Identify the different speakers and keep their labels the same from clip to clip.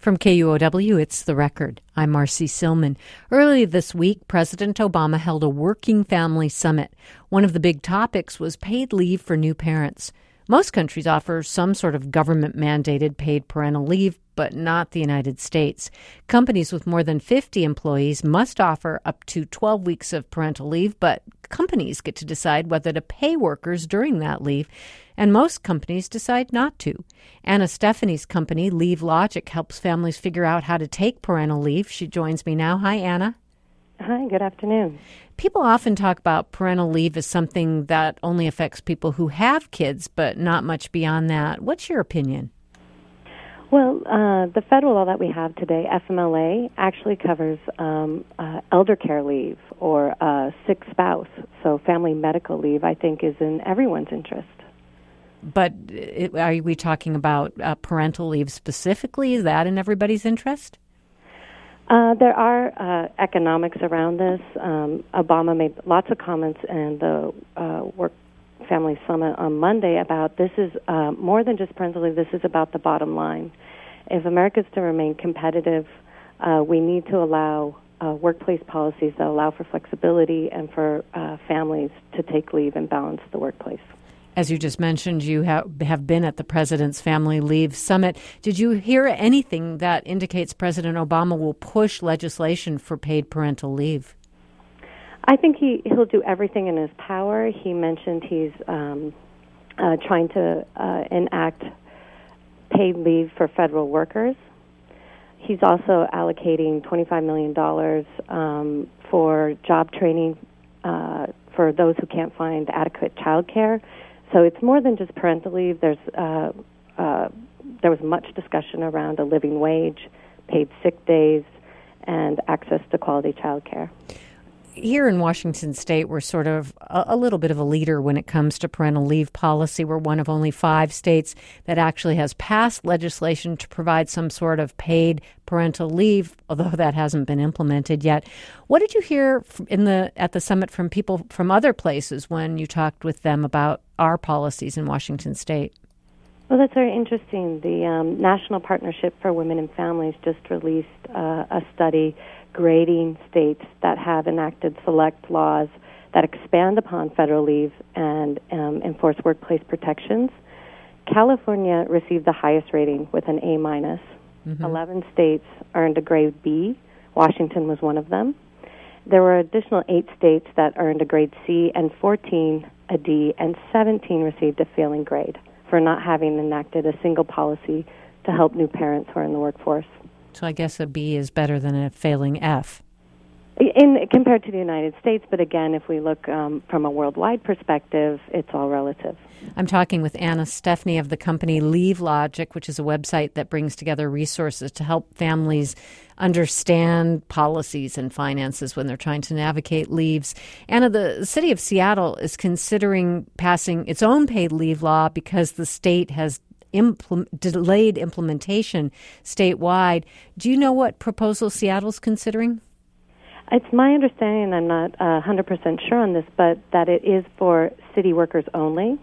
Speaker 1: From KUOW, it's The Record. I'm Marcy Silman. Earlier this week, President Obama held a working family summit. One of the big topics was paid leave for new parents. Most countries offer some sort of government-mandated paid parental leave, but not the United States. Companies with more than 50 employees must offer up to 12 weeks of parental leave, but companies get to decide whether to pay workers during that leave, and most companies decide not to. Anna Stephanie's company, LeaveLogic, helps families figure out how to take parental leave. She joins me now. Hi, Anna.
Speaker 2: Hi, good afternoon.
Speaker 1: People often talk about parental leave as something that only affects people who have kids, but not much beyond that. What's your opinion?
Speaker 2: Well, the federal law that we have today, FMLA, actually covers elder care leave or sick spouse. So family medical leave, I think, is in everyone's interest.
Speaker 1: But are we talking about parental leave specifically? Is that in everybody's interest?
Speaker 2: There are economics around this. Obama made lots of comments in the Work Family Summit on Monday about this is more than just parental leave. This is about the bottom line. If America is to remain competitive, we need to allow workplace policies that allow for flexibility and for families to take leave and balance the workplace.
Speaker 1: As you just mentioned, you have been at the President's Family Leave Summit. Did you hear anything that indicates President Obama will push legislation for paid parental leave?
Speaker 2: I think he'll do everything in his power. He mentioned he's trying to enact paid leave for federal workers. He's also allocating $25 million for job training for those who can't find adequate child care. So it's more than just parental leave. There was much discussion around a living wage, paid sick days, and access to quality child care.
Speaker 1: Here in Washington State, we're sort of a little bit of a leader when it comes to parental leave policy. We're one of only 5 states that actually has passed legislation to provide some sort of paid parental leave, although that hasn't been implemented yet. What did you hear at the summit from people from other places when you talked with them about our policies in Washington State?
Speaker 2: Well, that's very interesting. The National Partnership for Women and Families just released a study grading states that have enacted select laws that expand upon federal leave and enforce workplace protections. California received the highest rating with an A-. Mm-hmm. 11 states earned a grade B. Washington was one of them. There were additional 8 states that earned a grade C and 14 a D, and 17 received a failing grade for not having enacted a single policy to help new parents who are in the workforce.
Speaker 1: So I guess a B is better than a failing F.
Speaker 2: Compared to the United States, but again, if we look from a worldwide perspective, it's all relative.
Speaker 1: I'm talking with Anna Stephanie of the company LeaveLogic, which is a website that brings together resources to help families understand policies and finances when they're trying to navigate leaves. Anna, the city of Seattle is considering passing its own paid leave law because the state has delayed implementation statewide. Do you know what proposal Seattle's considering?
Speaker 2: It's my understanding, and I'm not 100% sure on this, but that it is for city workers only.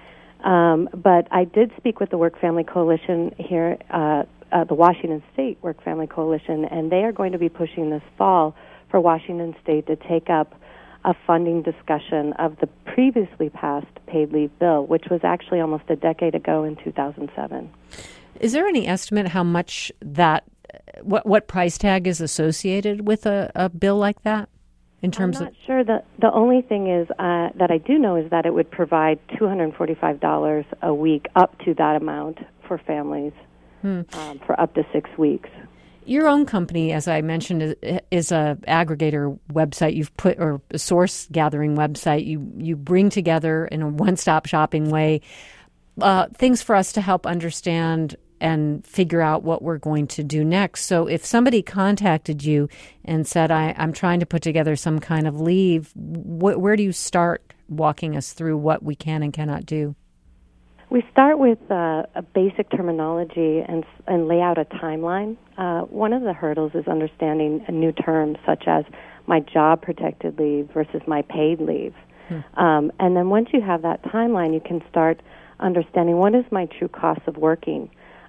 Speaker 2: But I did speak with the Work Family Coalition here, the Washington State Work Family Coalition, and they are going to be pushing this fall for Washington State to take up a funding discussion of the previously passed paid leave bill, which was actually almost a decade ago in 2007.
Speaker 1: Is there any estimate how much what price tag is associated with a bill like that? In terms
Speaker 2: I'm not sure. The only thing is that I do know is that it would provide $245 a week up to that amount for families for up to 6 weeks.
Speaker 1: Your own company, as I mentioned, is a aggregator website you've put, or a source gathering website. You bring together in a one-stop shopping way things for us to help understand and figure out what we're going to do next. So if somebody contacted you and said, I'm trying to put together some kind of leave, where do you start walking us through what we can and cannot do?
Speaker 2: We start with a basic terminology and lay out a timeline. One of the hurdles is understanding new terms such as my job-protected leave versus my paid leave. And then once you have that timeline, you can start understanding what is my true cost of working.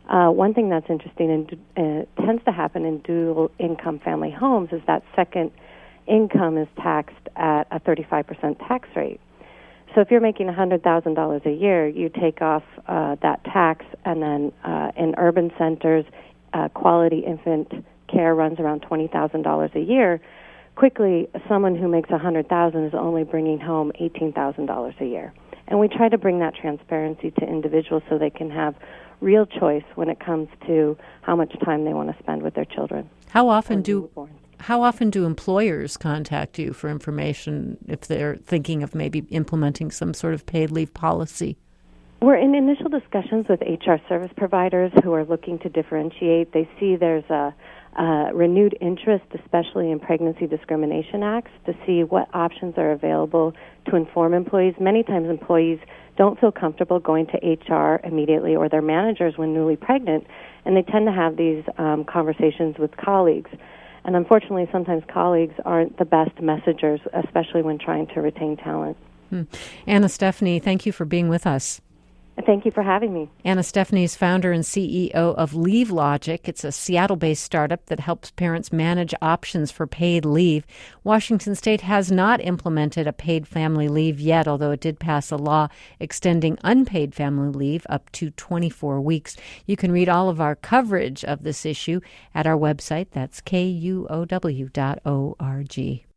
Speaker 2: One thing that's interesting and tends to happen in dual income family homes is that second income is taxed at a 35% tax rate. So if you're making $100,000 a year, you take off that tax, and then in urban centers, quality infant care runs around $20,000 a year. Quickly, someone who makes $100,000 is only bringing home $18,000 a year. And we try to bring that transparency to individuals so they can have real choice when it comes to how much time they want to spend with their children.
Speaker 1: How often do employers contact you for information if they're thinking of maybe implementing some sort of paid leave policy?
Speaker 2: We're in initial discussions with HR service providers who are looking to differentiate. They see there's a renewed interest, especially in pregnancy discrimination acts, to see what options are available to inform employees. Many times employees don't feel comfortable going to HR immediately or their managers when newly pregnant, and they tend to have these conversations with colleagues. And unfortunately, sometimes colleagues aren't the best messengers, especially when trying to retain talent.
Speaker 1: Anna Stefany, thank you for being with us.
Speaker 2: Thank you for having me.
Speaker 1: Anna Stefany is founder and CEO of LeaveLogic. It's a Seattle-based startup that helps parents manage options for paid leave. Washington State has not implemented a paid family leave yet, although it did pass a law extending unpaid family leave up to 24 weeks. You can read all of our coverage of this issue at our website. That's KUOW.org.